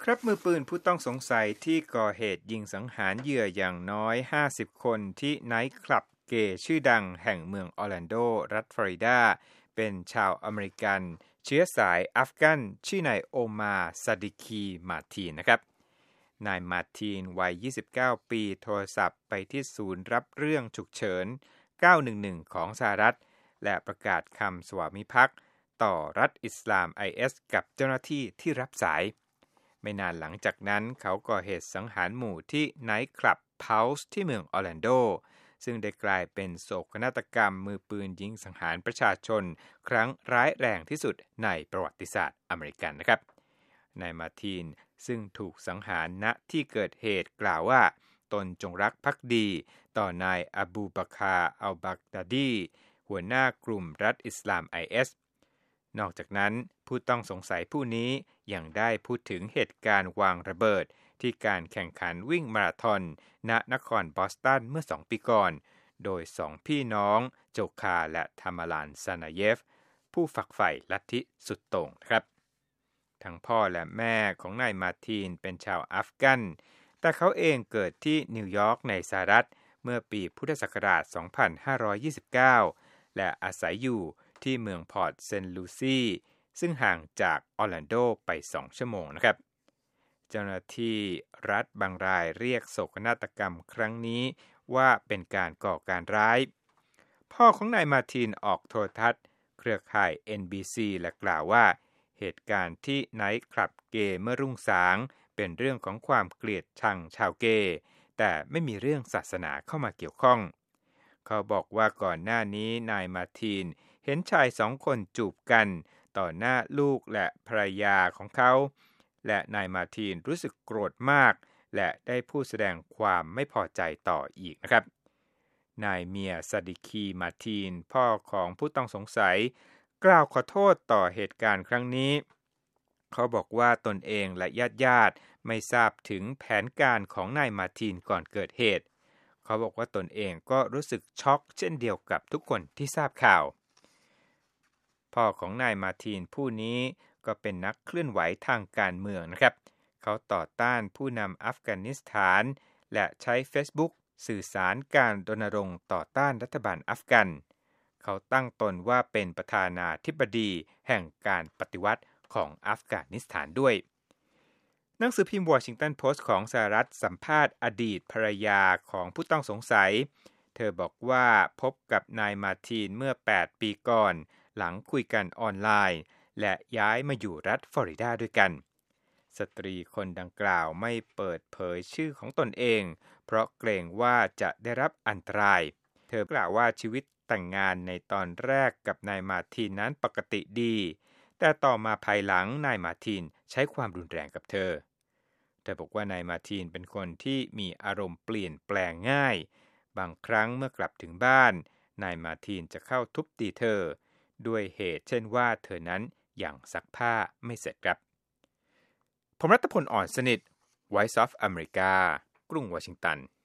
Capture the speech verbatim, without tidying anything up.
ครับมือปืนผู้ต้องสงสัยที่ก่อเหตุยิงสังหารเหยื่ออย่างน้อยห้าสิบคนที่ไนท์คลับเกย์ชื่อดังแห่งเมืองออร์แลนโดรัฐฟลอริดาเป็นชาวอเมริกันเชื้อสายอัฟกันชื่อนายโอมาซาดิคีมาร์ทีนนะครับนายมาร์ทีนวัยยี่สิบเก้าปีโทรศัพท์ไปที่ศูนย์รับเรื่องฉุกเฉินเก้าหนึ่งหนึ่งของสหรัฐและประกาศคำสวามิภักดิ์ต่อรัฐอิสลาม ไอ เอส กับเจ้าหน้าที่ที่รับสายไม่นานหลังจากนั้นเขาก่อเหตุสังหารหมู่ที่ไนท์คลับเพาส์ที่เมืองออร์แลนโดซึ่งได้กลายเป็นโศกนาฏกรรมมือปืนยิงสังหารประชาชนครั้งร้ายแรงที่สุดในประวัติศาสตร์อเมริกันนะครับนายมาร์ทีนซึ่งถูกสังหารณที่เกิดเหตุกล่าวว่าตนจงรักภักดีต่อนายอบูบักรอัลบักดาดีหัวหน้ากลุ่มรัฐอิสลาม ไอ เอสนอกจากนั้นผู้ต้องสงสัยผู้นี้ยังได้พูดถึงเหตุการณ์วางระเบิดที่การแข่งขันวิ่งมาราธอนณนครบอสตันเมื่อสองปีก่อนโดยสองพี่น้องโจคาและทามาลานซานาเยฟผู้ฝักใฝ่ลัทธิสุดโต่งครับทั้งพ่อและแม่ของนายมาร์ทีนเป็นชาวอัฟกันแต่เขาเองเกิดที่นิวยอร์กในสหรัฐเมื่อปีพุทธศักราชสองพันห้าร้อยยี่สิบเก้าและอาศัยอยู่ที่เมืองพอร์ตเซนต์ลูซี่ซึ่งห่างจากออร์แลนโดไปสองชั่วโมงนะครับเจ้าหน้าที่รัฐบางรายเรียกโศกนาฏกรรมครั้งนี้ว่าเป็นการก่อการร้ายพ่อของนายมาร์ทีนออกโทรทัศน์เครือข่าย เอ็น บี ซี และกล่าวว่าเหตุการณ์ที่ไนท์คลับเกย์เมื่อรุ่งสางเป็นเรื่องของความเกลียดชังชาวเกย์แต่ไม่มีเรื่องศาสนาเข้ามาเกี่ยวข้องเขาบอกว่าก่อนหน้านี้นายมาร์ทีนเห็นชายสองคนจูบกันต่อหน้าลูกและภรรยาของเขาและนายมาร์ทีนรู้สึกโกรธมากและได้พูดแสดงความไม่พอใจต่ออีกนะครับนายเมียซาดิคีมาร์ทีนพ่อของผู้ต้องสงสัยกล่าวขอโทษต่อเหตุการณ์ครั้งนี้เขาบอกว่าตนเองและญาติๆไม่ทราบถึงแผนการของนายมาร์ทีนก่อนเกิดเหตุเขาบอกว่าตนเองก็รู้สึกช็อกเช่นเดียวกับทุกคนที่ทราบข่าวพ่อของนายมาร์ทีนผู้นี้ก็เป็นนักเคลื่อนไหวทางการเมืองนะครับเขาต่อต้านผู้นำอัฟกานิสถานและใช้ Facebook สื่อสารการรณรงค์ต่อต้านรัฐบาลอัฟกันเขาตั้งตนว่าเป็นประธานาธิบดีแห่งการปฏิวัติของอัฟกานิสถานด้วยหนังสือพิมพ์วอชิงตันโพสต์ของสหรัฐสัมภาษณ์อดีตภรรยาของผู้ต้องสงสัยเธอบอกว่าพบกับนายมาร์ทีนเมื่อแปดปีก่อนหลังคุยกันออนไลน์และย้ายมาอยู่รัฐฟลอริดาด้วยกันสตรีคนดังกล่าวไม่เปิดเผยชื่อของตนเองเพราะเกรงว่าจะได้รับอันตรายเธอกล่าวว่าชีวิตแต่งงานในตอนแรกกับนายมาร์ทีนนั้นปกติดีแต่ต่อมาภายหลังนายมาร์ทีนใช้ความรุนแรงกับเธอเธอบอกว่านายมาร์ทีนเป็นคนที่มีอารมณ์เปลี่ยนแปลงง่ายบางครั้งเมื่อกลับถึงบ้านนายมาร์ทีนจะเข้าทุบตีเธอด้วยเหตุเช่นว่าเธอนั้นยังซักผ้าไม่เสร็จครับผมรัตพล อ่อนสนิท Voice of America กรุงวอชิงตัน